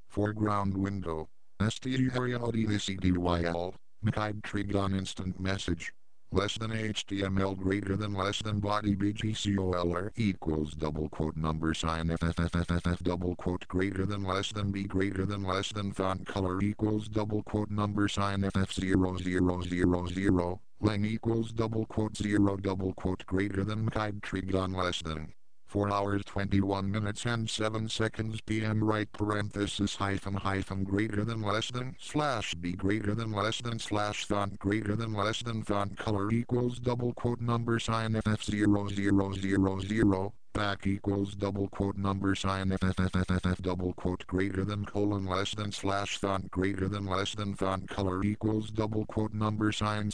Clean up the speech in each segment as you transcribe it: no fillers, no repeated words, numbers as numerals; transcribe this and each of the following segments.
Foreground window. STURIODICDYL. Mckide Trigon instant message. Less than HTML greater than less than body BGCOLR equals double quote number sign FFFFF double quote greater than less than B greater than less than font color equals double quote number sign FF0000 length equals double quote 0 double quote greater than Mckide Trigon less than 4 hours 21 minutes and 7 seconds PM right parenthesis hyphen greater than less than slash B greater than less than slash font greater than less than font color equals double quote number sign FF0000 back equals double quote number sign FFFFF double quote greater than colon less than slash font greater than less than font color equals double quote number sign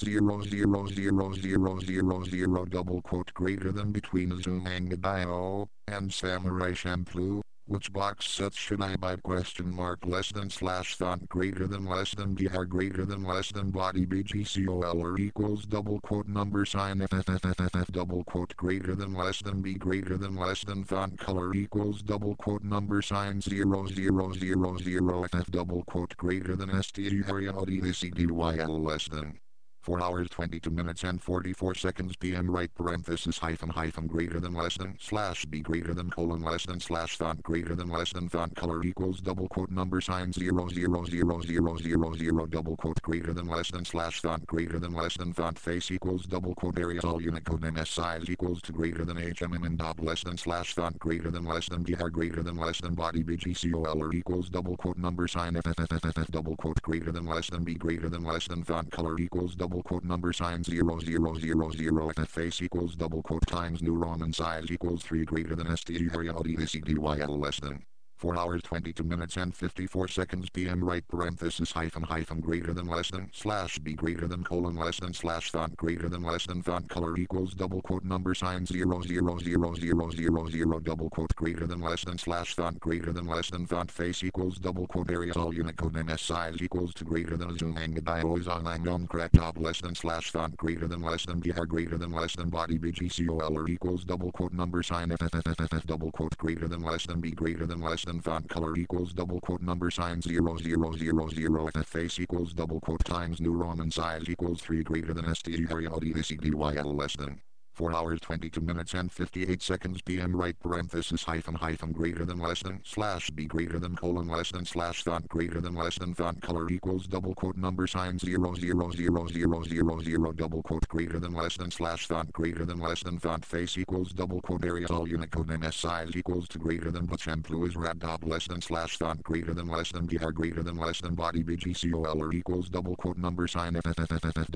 0000000 double quote greater than between Zoom Angadio and Samurai Shampoo. Which box sets should I buy question mark less than slash font greater than less than BR greater than less than body BGCOLR equals double quote number sign FFFFF double quote greater than less than B greater than less than font color equals double quote number sign 00000 FF double quote greater than STURIODICDYL less than 4 hours 22 minutes and 44 seconds PM right parenthesis hyphen greater than less than slash B greater than colon less than slash font greater than less than font color equals double quote number sign 00000 double quote greater than less than slash font greater than less than font face equals double quote area all Unicode MS size equals to greater than HMM and dot less than slash font greater than less than BR greater than less than body BGCOLR equals double quote number sign FFFFF double quote greater than less than B greater than less than font color equals double quote number sign 00000 FF face equals double quote times new Roman size equals 3 greater than STURIODICDYL less than 4 hours 22 minutes and 54 seconds PM right parenthesis hyphen greater than less than slash B greater than colon less than slash font greater than less than font color equals double quote number sign 00000 double quote greater than less than slash font greater than less than font face equals double quote area all Unicode MS size equals to greater than Zoom Angadio is online on crack top less than slash font greater than less than BR greater than less than body BGCOLR equals double quote number sign FFFFF double quote greater than less than B greater than less than font color equals double quote number sign 00000 FF face equals double quote times new Roman size equals 3 greater than STURIODICDYL less than 4 hours 22 minutes and 58 seconds PM right parenthesis hyphen greater than less than slash B greater than colon less than slash font greater than less than font color equals double quote number sign 00000 double quote greater than less than slash font greater than less than font face equals double quote area all Unicode MS size equals to greater than but shampoo is rad top less than slash font greater than less than BR greater than less than body BGCOLR equals double quote number sign FFFFF